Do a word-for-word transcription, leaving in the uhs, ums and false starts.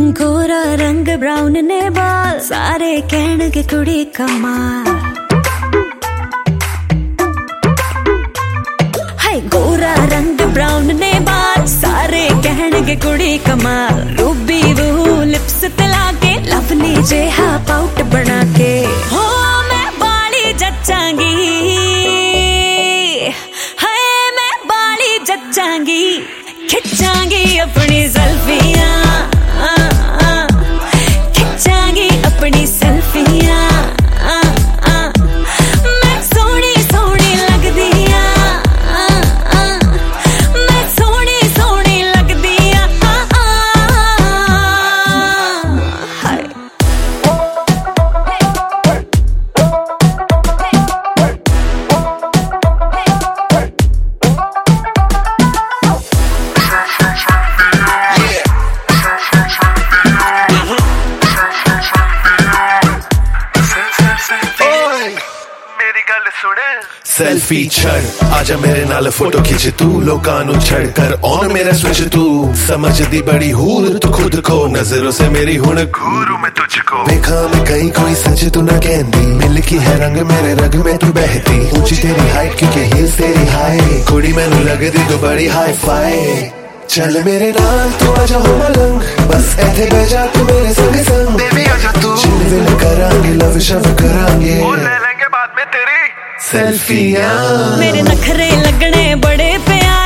गोरा रंग ब्राउन ने बाल, सारे कहणगे कुड़ी कमाल। हाय गोरा रंग ब्राउन ने बाल, सारे कहणगे कुड़ी कमाल। रूबी वो लिप्स तला के, लवली जेहा पाउट बना के, हो मैं बाली जच्चांगी, हाय मैं बाली जच्चांगी। खिंचांगी अपनी सेल्फियां, खिंचांगी अपनी सेल्फियां। मैं सोहनी सोहनी लगदी आ, मैं सोहनी सोहनी लगदी आ। हाय सेल्फी छड़ आजा मेरे नाल फोटो खिंच तू, लोकां नू छड़ कर ऑन मेरा स्विच तू। समझदी बड़ी हूर तू खुद को, नजरों से मेरी हुण घूरू मैं तुझको। देखा मैं कहीं कोई सच तू ना कहंदी, मिल की है रंग मेरे रग में तू बहती। ऊंची तेरी हाइट क्योंकि हील्स तेरी हाई, कुड़ी मैनू लगदी तू बड़ी हाई फाई। चल मेरे नाल तू आजा हो मलंग, बस ऐथे बह जा तू मेरे संग संग। बेबी आजा तू, चिल विल करांगे, लव शव करांगे, ओ ले लेंगे बाद में तेरी सेल्फियां। मेरे नखरे लगने बड़े प्यारे,